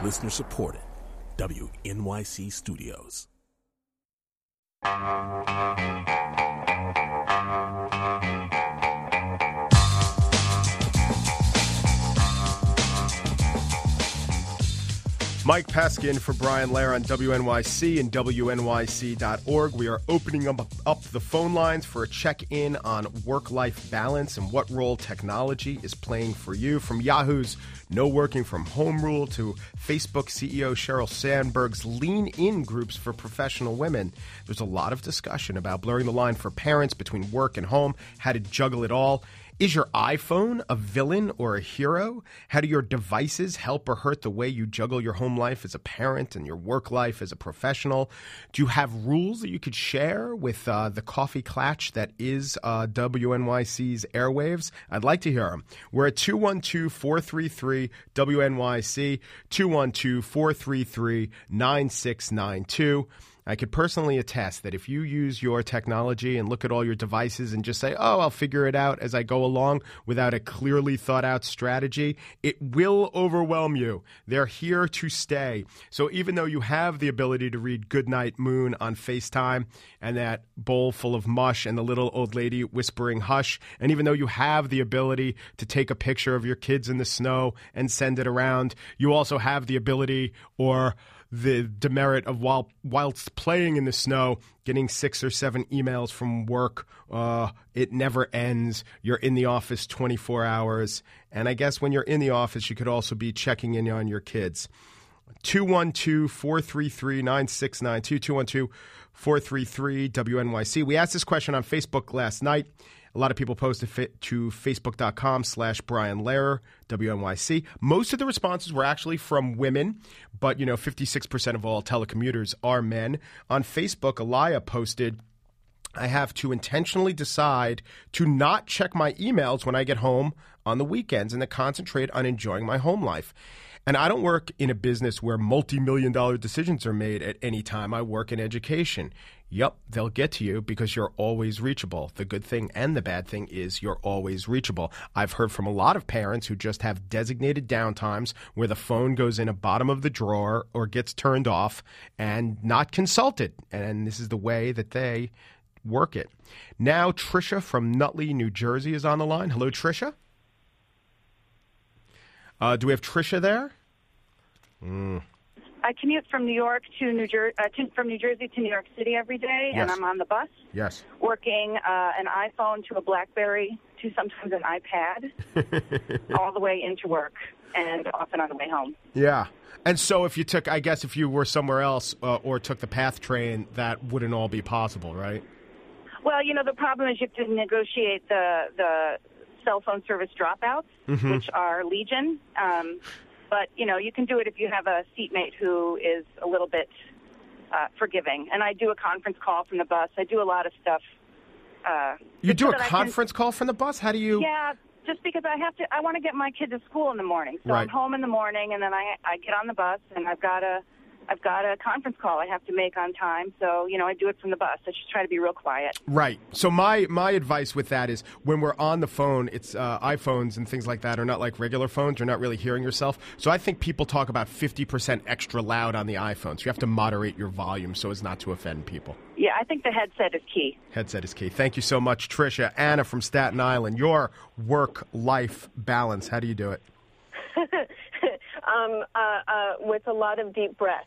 Listener supported. WNYC Studios. Mike Peskin for Brian Lehrer on WNYC and WNYC.org. We are opening up the phone lines for a check-in on work-life balance and what role technology is playing for you. From Yahoo's no working from home rule to Facebook CEO Sheryl Sandberg's lean-in groups for professional women, there's a lot of discussion about blurring the line for parents between work and home, how to juggle it all. Is your iPhone a villain or a hero? How do your devices help or hurt the way you juggle your home life as a parent and your work life as a professional? Do you have rules that you could share with the coffee clatch that is WNYC's airwaves? I'd like to hear them. We're at 212-433-WNYC, 212-433-9692. I could personally attest that if you use your technology and look at all your devices and just say, oh, I'll figure it out as I go along without a clearly thought out strategy, it will overwhelm you. They're here to stay. So even though you have the ability to read Goodnight Moon on FaceTime and that bowl full of mush and the little old lady whispering hush, and even though you have the ability to take a picture of your kids in the snow and send it around, you also have the ability or the demerit of whilst playing in the snow, getting 6 or 7 emails from work. It never ends. You're in the office 24 hours. And I guess when you're in the office, you could also be checking in on your kids. 212-433-9692, 212-433-WNYC. We asked this question on Facebook last night. A lot of people posted to Facebook.com/Brian Lehrer, WNYC. Most of the responses were actually from women, but, 56% of all telecommuters are men. On Facebook, Alaya posted, I have to intentionally decide to not check my emails when I get home on the weekends and to concentrate on enjoying my home life. And I don't work in a business where multi-million-dollar decisions are made at any time. I work in education. Yep, they'll get to you because you're always reachable. The good thing and the bad thing is you're always reachable. I've heard from a lot of parents who just have designated downtimes where the phone goes in a bottom of the drawer or gets turned off and not consulted. And this is the way that they work it. Now, Tricia from Nutley, New Jersey is on the line. Hello, Tricia. Do we have Tricia there? I commute from New York to from New Jersey to New York City every day, Yes. and I'm on the bus. Yes. Working an iPhone to a BlackBerry to sometimes an iPad, all the way into work and often on the way home. Yeah. And so if you were somewhere else or took the PATH train, that wouldn't all be possible, right? Well, the problem is you have to negotiate the cell phone service dropouts, which are legion. But, you can do it if you have a seatmate who is a little bit forgiving. And I do a conference call from the bus. I do a lot of stuff. You do a conference call from the bus? How do you? Yeah, just because I want to get my kid to school in the morning. So Right. I'm home in the morning, and then I get on the bus, and I've got a conference call I have to make on time. So, I do it from the bus. I just try to be real quiet. Right. So my advice with that is when we're on the phone, it's iPhones and things like that are not like regular phones. You're not really hearing yourself. So I think people talk about 50% extra loud on the iPhone. So you have to moderate your volume so as not to offend people. Yeah, I think the headset is key. Headset is key. Thank you so much, Tricia. Anna from Staten Island, your work-life balance. How do you do it? With a lot of deep breaths.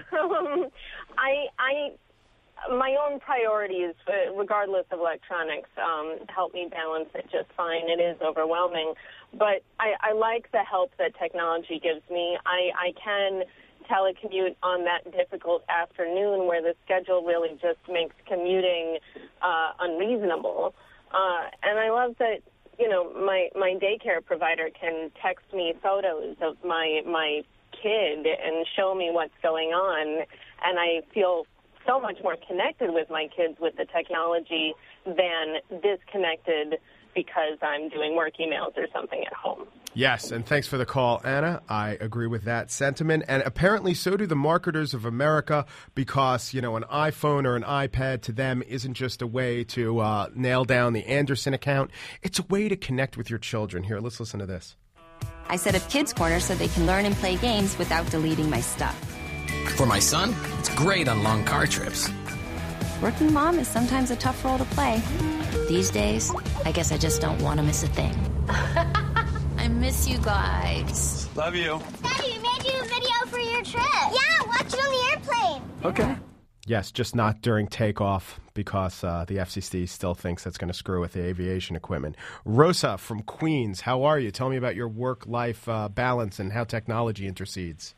My own priorities, regardless of electronics, help me balance it just fine. It is overwhelming, but I like the help that technology gives me. I can telecommute on that difficult afternoon where the schedule really just makes commuting unreasonable. And I love that, my daycare provider can text me photos of my kid and show me what's going on, and I feel so much more connected with my kids with the technology than disconnected because I'm doing work emails or something at home. Yes, and thanks for the call, Anna. I agree with that sentiment. And apparently so do the marketers of America because, an iPhone or an iPad to them isn't just a way to nail down the Anderson account. It's a way to connect with your children. Here, let's listen to this. I set up Kids Corner so they can learn and play games without deleting my stuff. For my son, it's great on long car trips. Working mom is sometimes a tough role to play. These days, I guess I just don't want to miss a thing. I miss you guys. Love you. Daddy, we made you a video for your trip. Yeah, watch it on the airplane. Okay. Yes, just not during takeoff because the FCC still thinks that's going to screw with the aviation equipment. Rosa from Queens, how are you? Tell me about your work-life balance and how technology intercedes.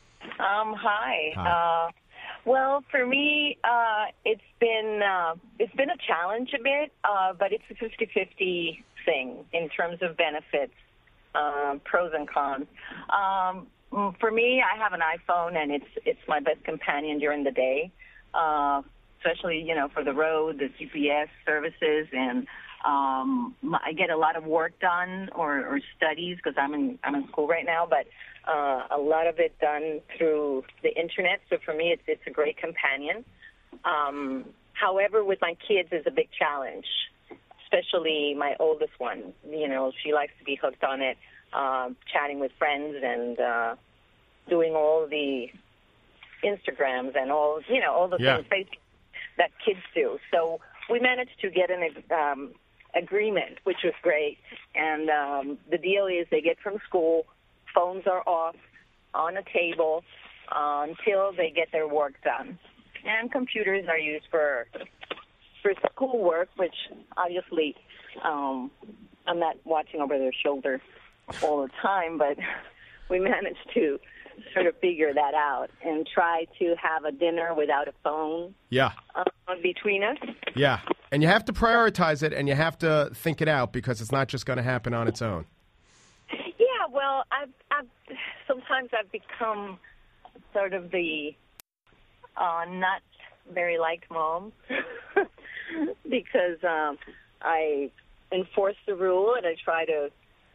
Hi. Well, for me, it's been a challenge a bit, but it's a 50-50 thing in terms of benefits, pros and cons. For me, I have an iPhone, and it's my best companion during the day, especially for the road, the GPS services, and I get a lot of work done or studies because I'm in school right now, but a lot of it done through the internet. So for me, it's a great companion. However, with my kids is a big challenge, especially my oldest one. She likes to be hooked on it, chatting with friends and doing all the Instagrams and all the things that kids do. So we managed to get an agreement, which was great. And the deal is they get from school, phones are off on a table until they get their work done. And computers are used for schoolwork, which obviously I'm not watching over their shoulder all the time, but we managed to sort of figure that out and try to have a dinner without a phone between us. Yeah, and you have to prioritize it, and you have to think it out because it's not just going to happen on its own. Yeah, well, sometimes I've become sort of the not very liked mom because I enforce the rule and I try to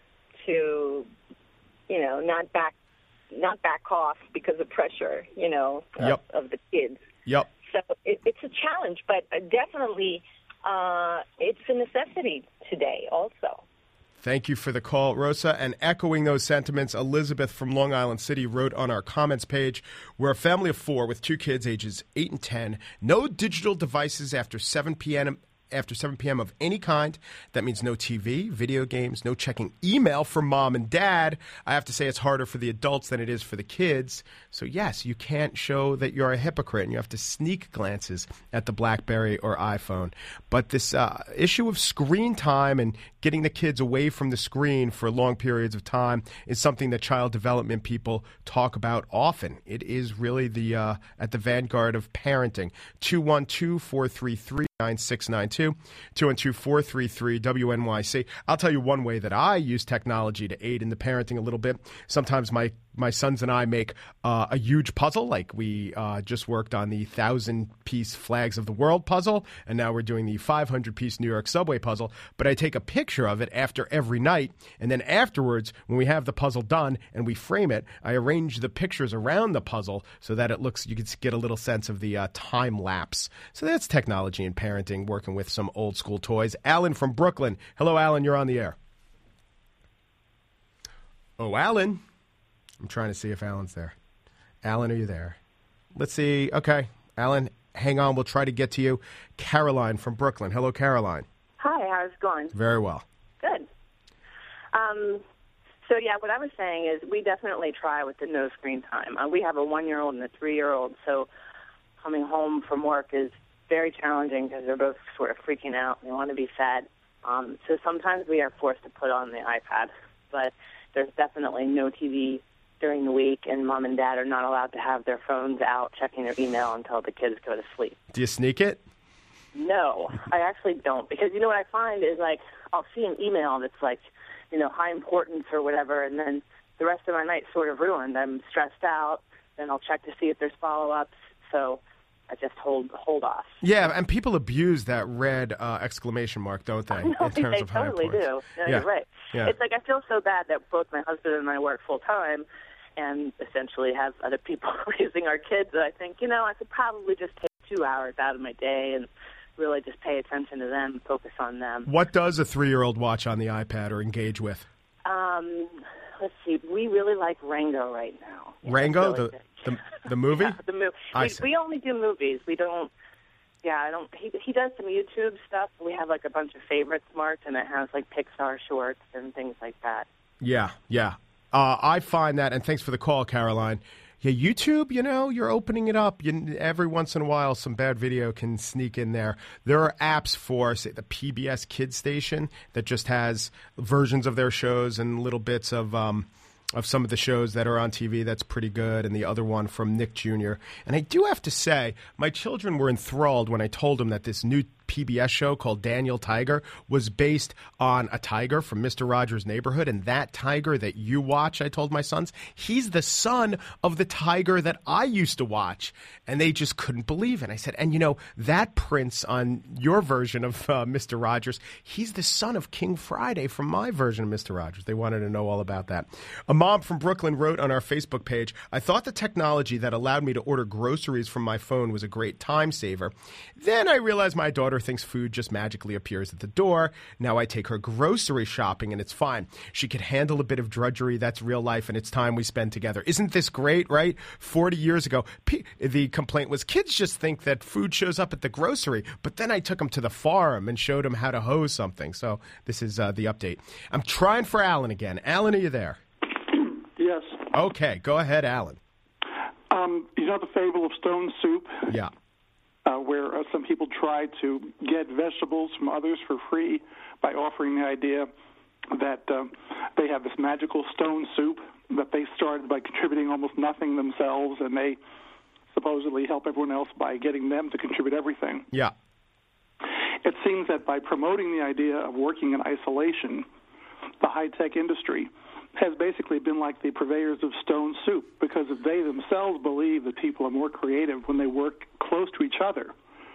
not back off because of pressure, of the kids. Yep. So it's a challenge, but definitely it's a necessity today also. Thank you for the call, Rosa. And echoing those sentiments, Elizabeth from Long Island City wrote on our comments page, we're a family of 4 with 2 kids ages 8 and 10. No digital devices after 7 p.m. of any kind. That means no TV, video games, no checking email from mom and dad. I have to say it's harder for the adults than it is for the kids. So, yes, you can't show that you're a hypocrite, and you have to sneak glances at the BlackBerry or iPhone. But this issue of screen time and getting the kids away from the screen for long periods of time is something that child development people talk about often. It is really at the vanguard of parenting. 212-433-9692, 212-433-WNYC. I'll tell you one way that I use technology to aid in the parenting a little bit. Sometimes my sons and I make a huge puzzle, like we just worked on the 1,000-piece Flags of the World puzzle, and now we're doing the 500-piece New York subway puzzle. But I take a picture of it after every night, and then afterwards, when we have the puzzle done and we frame it, I arrange the pictures around the puzzle so that it looks, you can get a little sense of the time lapse. So that's technology and parenting, working with some old school toys. Alan from Brooklyn. Hello, Alan. You're on the air. Oh, Alan. I'm trying to see if Alan's there. Alan, are you there? Let's see. Okay. Alan, hang on. We'll try to get to you. Caroline from Brooklyn. Hello, Caroline. Hi, how's it going? Very well. Good. What I was saying is we definitely try with the no screen time. We have a 1-year-old and a 3-year-old, so coming home from work is very challenging because they're both sort of freaking out. They want to be fed. So sometimes we are forced to put on the iPad, but there's definitely no TV during the week, and mom and dad are not allowed to have their phones out checking their email until the kids go to sleep. Do you sneak it? No, I actually don't, because what I find is, I'll see an email that's high importance or whatever, and then the rest of my night's sort of ruined. I'm stressed out, then I'll check to see if there's follow-ups, so I just hold off. Yeah, and people abuse that red exclamation mark, don't they? No, in terms of high totally importance. do. No, You're right. Yeah. It's I feel so bad that both my husband and I work full-time and essentially have other people raising our kids, that I think, I could probably just take 2 hours out of my day and really just pay attention to them, focus on them. What does a 3-year-old watch on the iPad or engage with? let's see. We really like Rango right now. Rango, the movie? Yeah, the movie. We only do movies. We don't. Yeah, I don't. He does some YouTube stuff. We have like a bunch of favorites marked, and it has like Pixar shorts and things like that. Yeah. I find that, and thanks for the call, Caroline. Yeah, YouTube, you're opening it up. Every once in a while, some bad video can sneak in there. There are apps for, say, the PBS Kids station that just has versions of their shows and little bits of some of the shows that are on TV. That's pretty good. And the other one from Nick Jr. And I do have to say, my children were enthralled when I told them that this new PBS show called Daniel Tiger was based on a tiger from Mr. Rogers' Neighborhood. And that tiger that you watch, I told my sons, he's the son of the tiger that I used to watch. And they just couldn't believe it. I said, and that prince on your version of Mr. Rogers, he's the son of King Friday from my version of Mr. Rogers. They wanted to know all about that. A mom from Brooklyn wrote on our Facebook page, I thought the technology that allowed me to order groceries from my phone was a great time saver. Then I realized my daughter thinks food just magically appears at the door. Now I take her grocery shopping and it's fine. She can handle a bit of drudgery. That's real life and it's time we spend together. Isn't this great, right? 40 years ago, the complaint was kids just think that food shows up at the grocery. But then I took them to the farm and showed them how to hoe something. So this is the update. I'm trying for Alan again. Alan, are you there? Yes. Okay, go ahead, Alan. You know the fable of stone soup? Yeah. Where some people try to get vegetables from others for free by offering the idea that they have this magical stone soup that they started by contributing almost nothing themselves, and they supposedly help everyone else by getting them to contribute everything. Yeah. It seems that by promoting the idea of working in isolation, the high-tech industry has basically been like the purveyors of stone soup, because they themselves believe that people are more creative when they work close to each other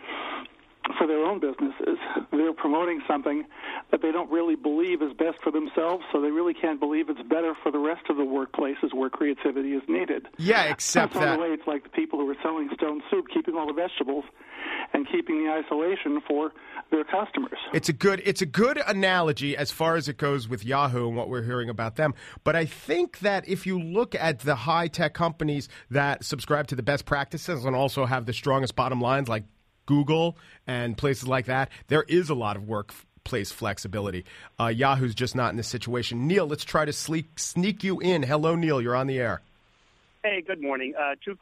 for their own businesses. They're promoting something that they don't really believe is best for themselves, so they really can't believe it's better for the rest of the workplaces where creativity is needed. Yeah, except that. In a way, it's like the people who are selling stone soup, keeping all the vegetables and keeping the isolation for their customers. It's a good analogy as far as it goes with Yahoo and what we're hearing about them. But I think that if you look at the high-tech companies that subscribe to the best practices and also have the strongest bottom lines like Google and places like that, there is a lot of workplace flexibility. Yahoo's just not in this situation. Neil, let's try to sneak you in. Hello, Neil. You're on the air. Hey, good morning. Three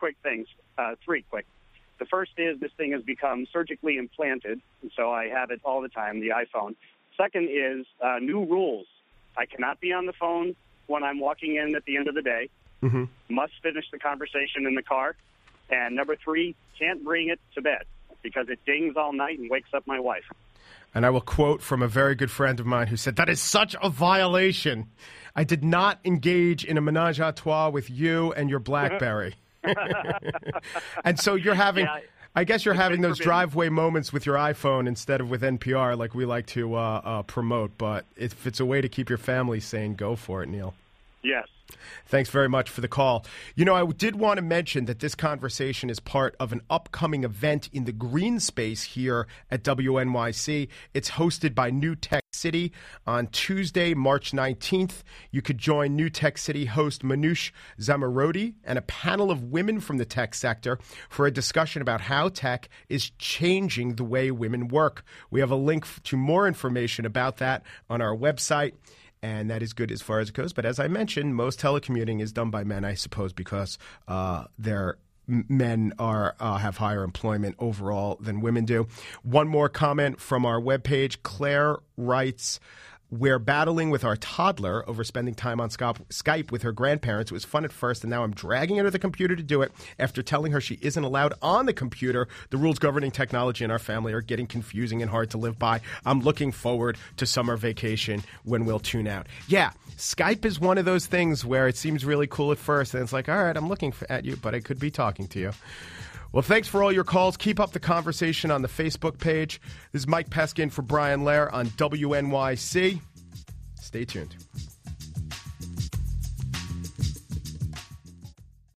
quick. The first is this thing has become surgically implanted, and so I have it all the time, the iPhone. Second is new rules. I cannot be on the phone when I'm walking in at the end of the day. Mm-hmm. Must finish the conversation in the car. And number 3, can't bring it to bed because it dings all night and wakes up my wife. And I will quote from a very good friend of mine who said, that is such a violation. I did not engage in a menage a trois with you and your BlackBerry. And so you're having, I guess you're having those driveway moments with your iPhone instead of with NPR like we like to promote. But if it's a way to keep your family sane, go for it, Neil. Yes. Thanks very much for the call. I did want to mention that this conversation is part of an upcoming event in the green space here at WNYC. It's hosted by New Tech City on Tuesday, March 19th. You could join New Tech City host Manoush Zamarodi and a panel of women from the tech sector for a discussion about how tech is changing the way women work. We have a link to more information about that on our website. And that is good as far as it goes. But as I mentioned, most telecommuting is done by men, I suppose, because men have higher employment overall than women do. One more comment from our webpage. Claire writes, we're battling with our toddler over spending time on Skype with her grandparents. It was fun at first, and now I'm dragging her to the computer to do it after telling her she isn't allowed on the computer. The rules governing technology in our family are getting confusing and hard to live by. I'm looking forward to summer vacation when we'll tune out. Yeah, Skype is one of those things where it seems really cool at first, and it's like, all right, I'm looking at you, but I could be talking to you. Well, thanks for all your calls. Keep up the conversation on the Facebook page. This is Mike Peskin for Brian Lehrer on WNYC. Stay tuned.